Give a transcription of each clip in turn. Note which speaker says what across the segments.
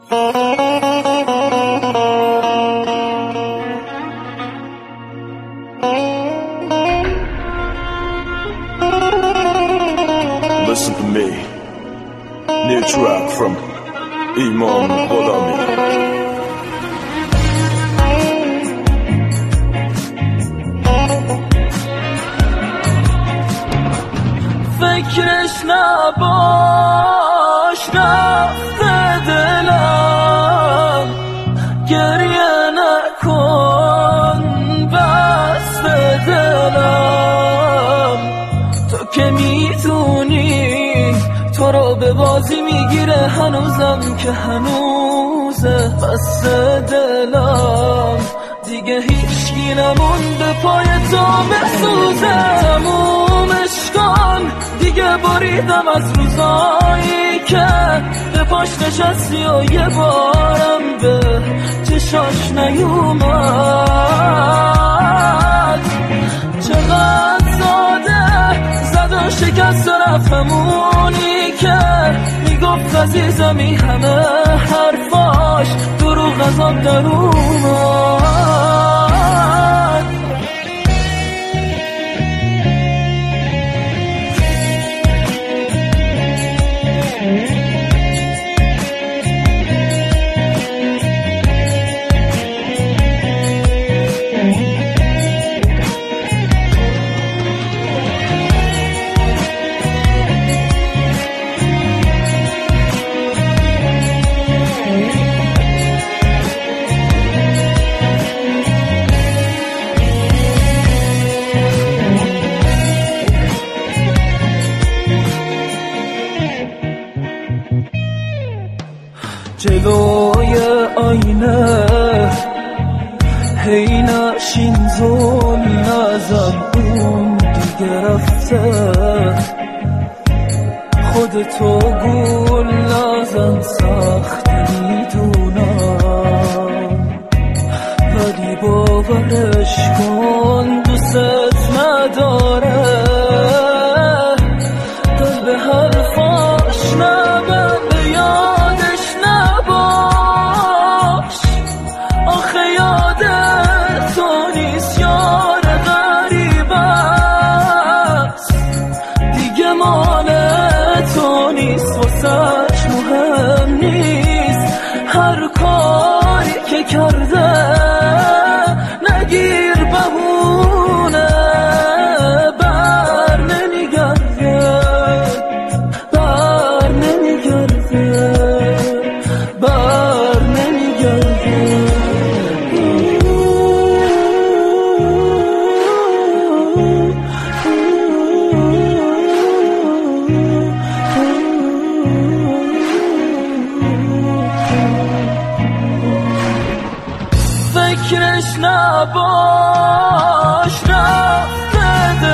Speaker 1: Listen to me. New track from Imam Gholami.
Speaker 2: فکرش نباش رفته دلم، گریه نکن بسته دلم. تو که میتونی تو رو به بازی میگیره، هنوزم که هنوزه بسته دلم. دیگه هیچکی نمونده پای تو بسوزه، تمومش کن دیگه. بریدم از روزایی که به پاش نشستی و یه بارم به چشاش نیومد. چقدر ساده زد و شکست و رفتمونی که میگفت عزیزمی همه حرفاش دروغ از آب در اومد. جلوی آینه هی نشین زل نزن، اون دیگه رفته. خودتو گول نزن، سخت میدونم، ولی باورش کن دوست نداره. دل به حرفاش نبنده، یادش نباش. آخه یادت تو نیست، یار غریب است. دیگه مال تو نیست، واسش مهم نیست. هر کاری که کرده نگیر بهونه، بر نمیگرده، بر نمیگرده، بر نمیگرده. فکرش نباش رفته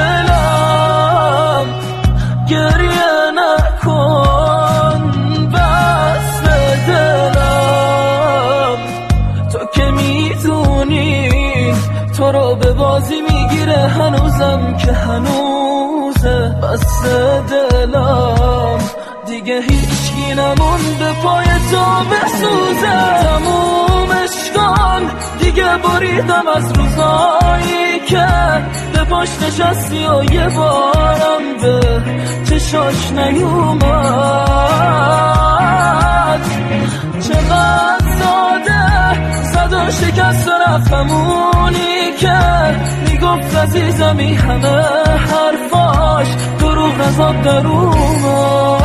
Speaker 2: دلم، گریه نکن بسته دلم. تو که میدونی تو رو به بازی میگیره، هنوزم که هنوزه بسته دلم. دیگه هیچکی نمونده پای تو بسوزه، تمومش کن دیگه. بریدم از روزایی که به پاش نشستی و یه بارم به چشاش نیومد. چقدر ساده زد و شکست و رفتمونی که میگفت عزیزمی همه حرفاش دروغ از آب در اومد.